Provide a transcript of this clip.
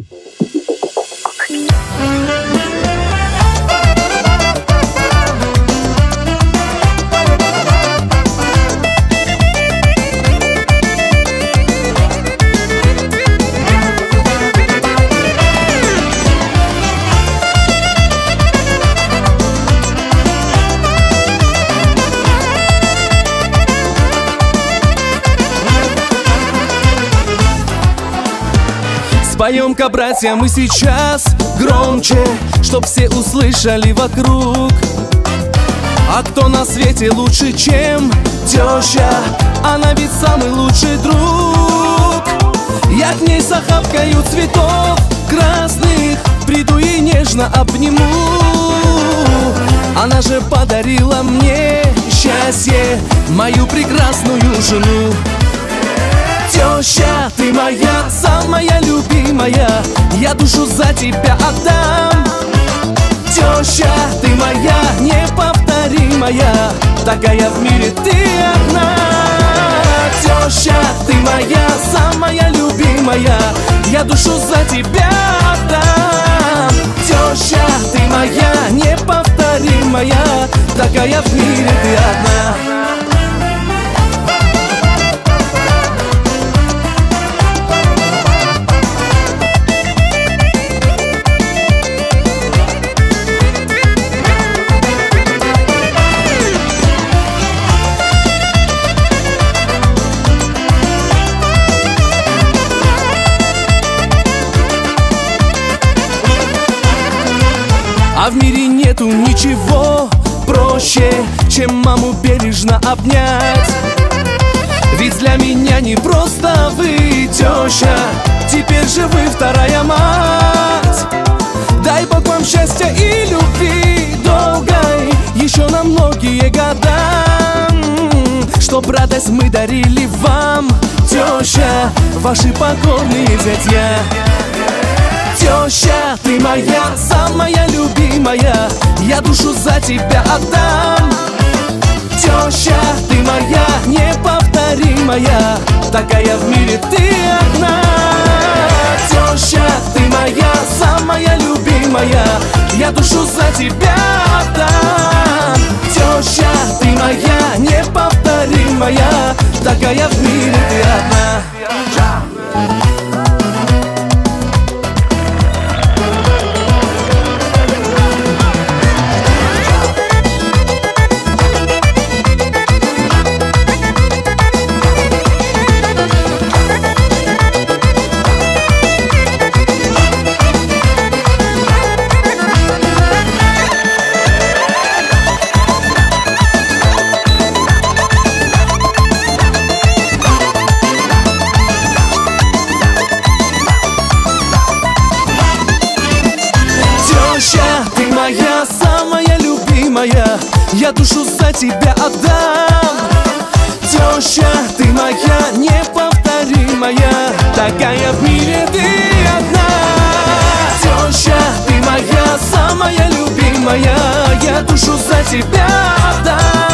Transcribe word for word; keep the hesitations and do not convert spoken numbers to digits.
Споем-ка, братья, мы сейчас громче, чтоб все услышали вокруг. А кто на свете лучше, чем теща? Она ведь самый лучший друг. Я к ней с охапкою цветов красных приду и нежно обниму. Она же подарила мне счастье, мою прекрасную жену. Теща, ты моя, самая любимая, я душу за тебя отдам. Теща, ты моя, неповторимая, такая в мире ты одна. Теща, ты моя, самая любимая, я душу за тебя отдам. Теща, ты моя, неповторимая, такая в мире ты одна. А в мире нету ничего проще, чем маму бережно обнять. Ведь для меня не просто вы, теща, теперь же вы вторая мать. Дай Бог вам счастья и любви долгой еще на многие года, чтоб радость мы дарили вам, теща, ваши покорные зятья. Теща, ты моя, самая любимая, я душу за тебя отдам. Теща, ты моя, неповторимая, такая в мире ты одна. Теща, ты моя, самая любимая, я душу за тебя отдам. Теща, ты моя, неповторимая, такая в мире ты одна. Моя самая любимая, я душу за тебя отдам. Теща, ты моя, неповторимая, такая в мире ты одна. Теща, ты моя, самая любимая, я душу за тебя отдам.